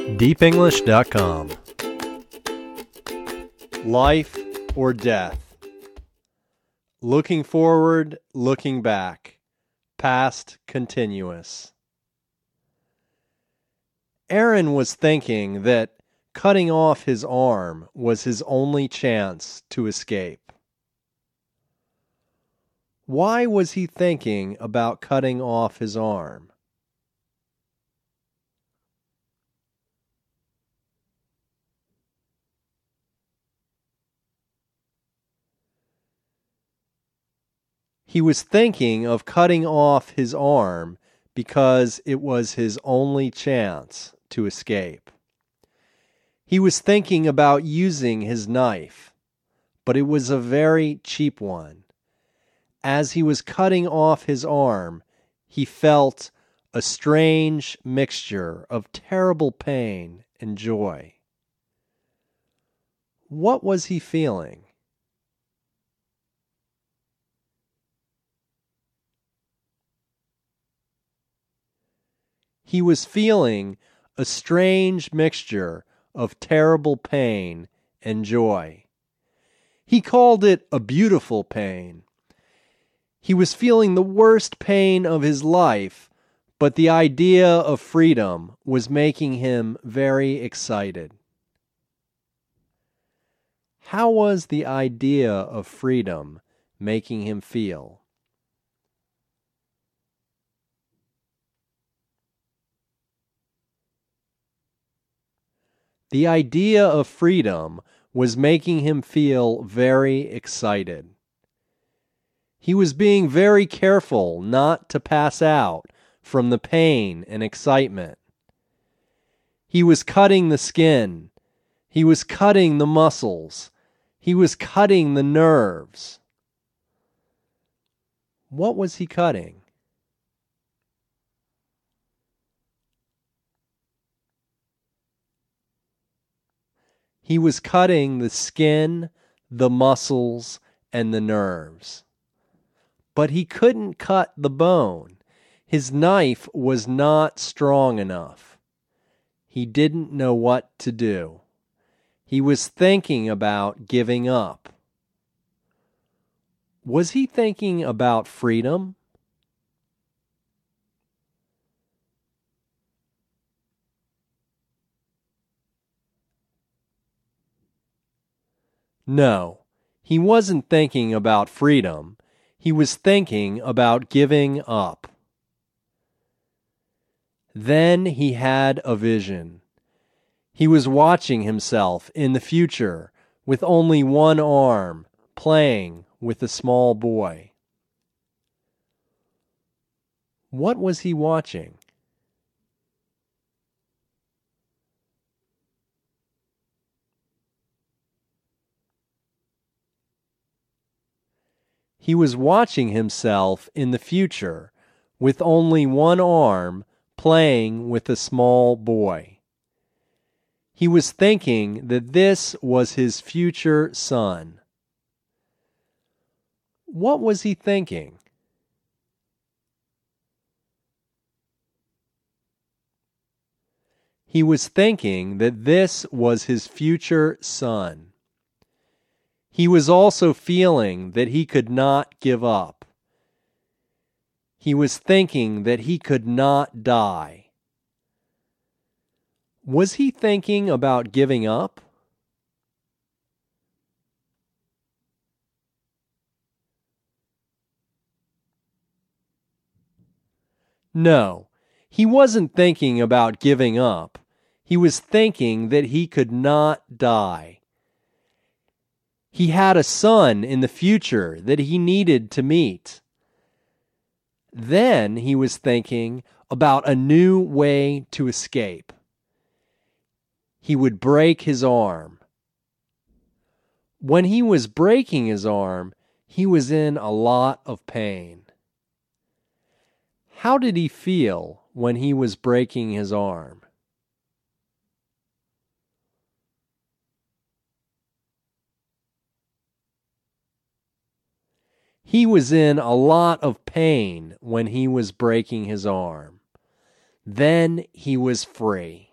deepenglish.com. Life or death. Looking forward, looking back. Past continuous. Aaron was thinking that cutting off his arm was his only chance to escape. Why was he thinking about cutting off his arm? He was thinking of cutting off his arm because it was his only chance to escape. He was thinking about using his knife, but it was a very cheap one. As he was cutting off his arm, he felt a strange mixture of terrible pain and joy. What was he feeling? He was feeling a strange mixture of terrible pain and joy. He called it a beautiful pain. He was feeling the worst pain of his life, but the idea of freedom was making him very excited. How was the idea of freedom making him feel? The idea of freedom was making him feel very excited. He was being very careful not to pass out from the pain and excitement. He was cutting the skin. He was cutting the muscles. He was cutting the nerves. What was he cutting? He was cutting the skin, the muscles, and the nerves. But he couldn't cut the bone. His knife was not strong enough. He didn't know what to do. He was thinking about giving up. Was he thinking about freedom? No, he wasn't thinking about freedom. He was thinking about giving up. Then he had a vision. He was watching himself in the future with only one arm, playing with a small boy. What was he watching? He was watching himself in the future with only one arm, playing with a small boy. He was thinking that this was his future son. What was he thinking? He was thinking that this was his future son. He was also feeling that he could not give up. He was thinking that he could not die. Was he thinking about giving up? No, he wasn't thinking about giving up. He was thinking that he could not die. He had a son in the future that he needed to meet. Then he was thinking about a new way to escape. He would break his arm. When he was breaking his arm, he was in a lot of pain. How did he feel when he was breaking his arm? He was in a lot of pain when he was breaking his arm. Then he was free.